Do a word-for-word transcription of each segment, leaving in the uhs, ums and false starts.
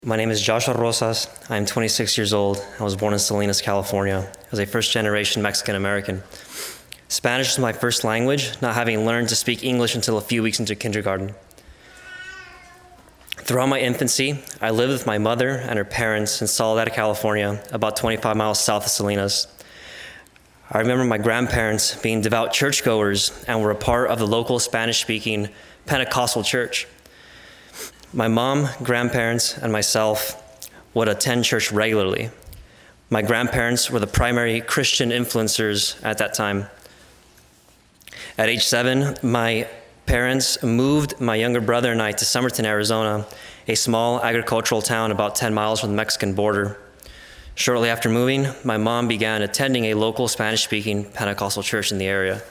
My name is Joshua Rosas. I'm twenty-six years old. I was born in Salinas, California, as a first-generation Mexican-American. Spanish is my first language, not having learned to speak English until a few weeks into kindergarten. Throughout my infancy, I lived with my mother and her parents in Soledad, California, about twenty-five miles south of Salinas. I remember my grandparents being devout churchgoers and were a part of the local Spanish-speaking Pentecostal church. My mom, grandparents, and myself would attend church regularly. My grandparents were the primary Christian influencers at that time. At age seven, my parents moved my younger brother and I to Somerton, Arizona, a small agricultural town about ten miles from the Mexican border. Shortly after moving, my mom began attending a local Spanish-speaking Pentecostal church in the area.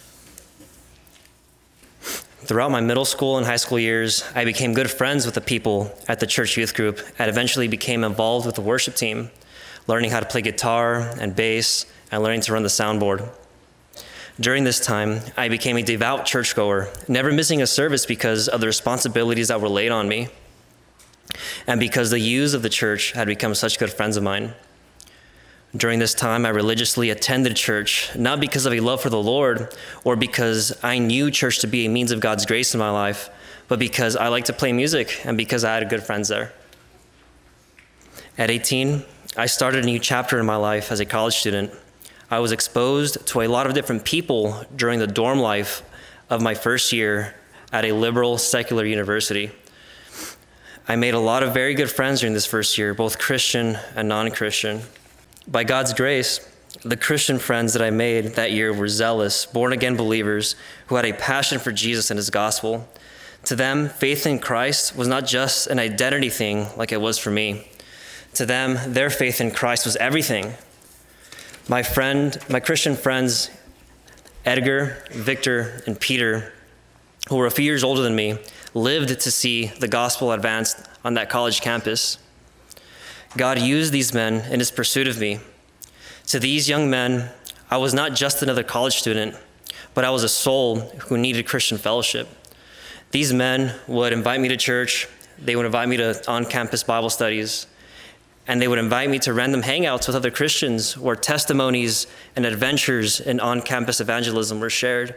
Throughout my middle school and high school years, I became good friends with the people at the church youth group and eventually became involved with the worship team, learning how to play guitar and bass and learning to run the soundboard. During this time, I became a devout churchgoer, never missing a service because of the responsibilities that were laid on me and because the youths of the church had become such good friends of mine. During this time, I religiously attended church, not because of a love for the Lord or because I knew church to be a means of God's grace in my life, but because I liked to play music and because I had good friends there. At eighteen, I started a new chapter in my life as a college student. I was exposed to a lot of different people during the dorm life of my first year at a liberal secular university. I made a lot of very good friends during this first year, both Christian and non-Christian. By God's grace, the Christian friends that I made that year were zealous, born-again believers who had a passion for Jesus and his gospel. To them, faith in Christ was not just an identity thing like it was for me. To them, their faith in Christ was everything. My friend, my Christian friends, Edgar, Victor, and Peter, who were a few years older than me, lived to see the gospel advanced on that college campus. God used these men in his pursuit of me. To these young men, I was not just another college student, but I was a soul who needed Christian fellowship. These men would invite me to church, they would invite me to on-campus Bible studies, and they would invite me to random hangouts with other Christians where testimonies and adventures in on-campus evangelism were shared.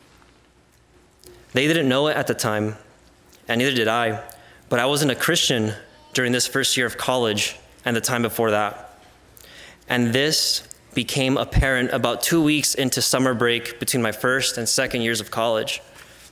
They didn't know it at the time, and neither did I, but I wasn't a Christian during this first year of college and the time before that. And this became apparent about two weeks into summer break between my first and second years of college.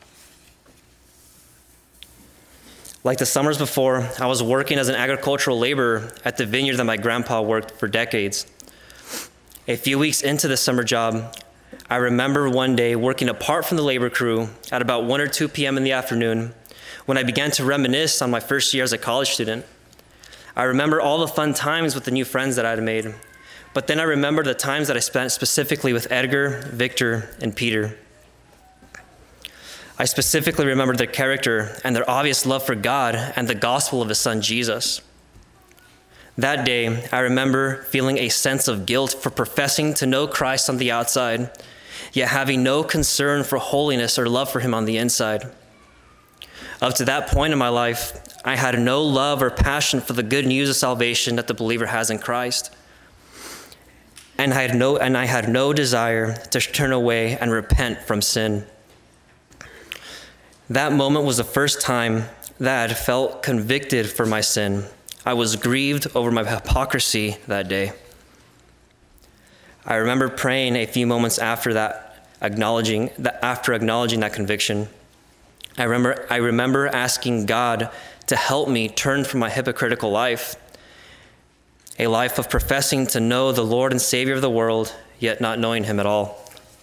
Like the summers before, I was working as an agricultural laborer at the vineyard that my grandpa worked for decades. A few weeks into the summer job, I remember one day working apart from the labor crew at about one or two p.m. in the afternoon when I began to reminisce on my first year as a college student. I remember all the fun times with the new friends that I had made, but then I remember the times that I spent specifically with Edgar, Victor, and Peter. I specifically remember their character and their obvious love for God and the gospel of his son, Jesus. That day, I remember feeling a sense of guilt for professing to know Christ on the outside, yet having no concern for holiness or love for him on the inside. Up to that point in my life, I had no love or passion for the good news of salvation that the believer has in Christ. And I had no, and I had no desire to turn away and repent from sin. That moment was the first time that I had felt convicted for my sin. I was grieved over my hypocrisy that day. I remember praying a few moments after that, acknowledging that after acknowledging that conviction. I remember, I remember asking God to help me turn from my hypocritical life, a life of professing to know the Lord and Savior of the world, yet not knowing him at all.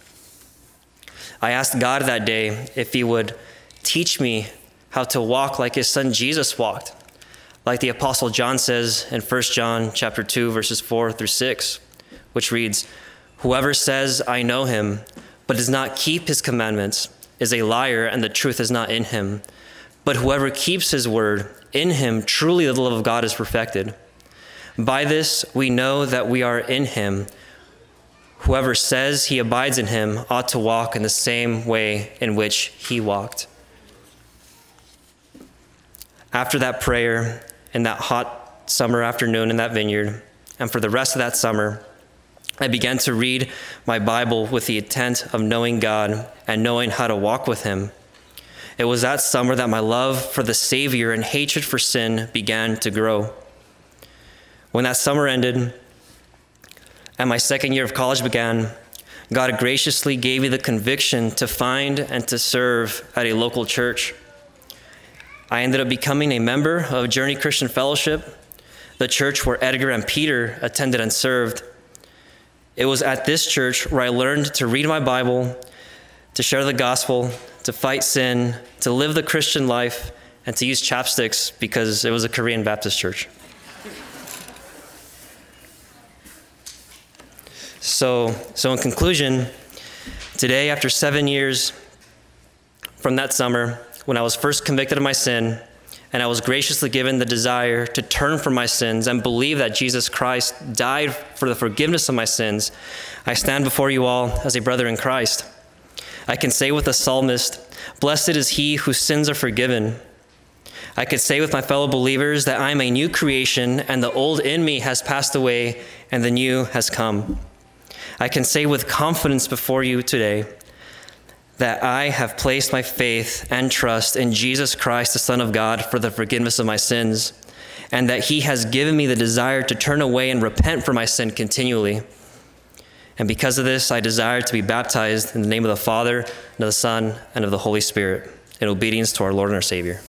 I asked God that day if he would teach me how to walk like his son Jesus walked, like the Apostle John says in First John chapter two, verses four through six, which reads, "Whoever says, 'I know him,' but does not keep his commandments, is a liar, and the truth is not in him. But whoever keeps his word, in him truly the love of God is perfected. By this we know that we are in him. Whoever says he abides in him ought to walk in the same way in which he walked." After that prayer, in that hot summer afternoon in that vineyard. And for the rest of that summer, I began to read my Bible with the intent of knowing God and knowing how to walk with him. It was that summer that my love for the Savior and hatred for sin began to grow. When that summer ended and my second year of college began, God graciously gave me the conviction to find and to serve at a local church. I ended up becoming a member of Journey Christian Fellowship, the church where Edgar and Peter attended and served. It was at this church where I learned to read my Bible, to share the gospel, to fight sin, to live the Christian life, and to use chapsticks because it was a Korean Baptist church. So, so in conclusion, today, after seven years from that summer, when I was first convicted of my sin, and I was graciously given the desire to turn from my sins and believe that Jesus Christ died for the forgiveness of my sins, I stand before you all as a brother in Christ. I can say with the psalmist, "Blessed is he whose sins are forgiven." I could say with my fellow believers that I am a new creation and the old in me has passed away and the new has come. I can say with confidence before you today that I have placed my faith and trust in Jesus Christ, the Son of God, for the forgiveness of my sins, and that he has given me the desire to turn away and repent for my sin continually. And because of this, I desire to be baptized in the name of the Father, and of the Son, and of the Holy Spirit, in obedience to our Lord and our Savior.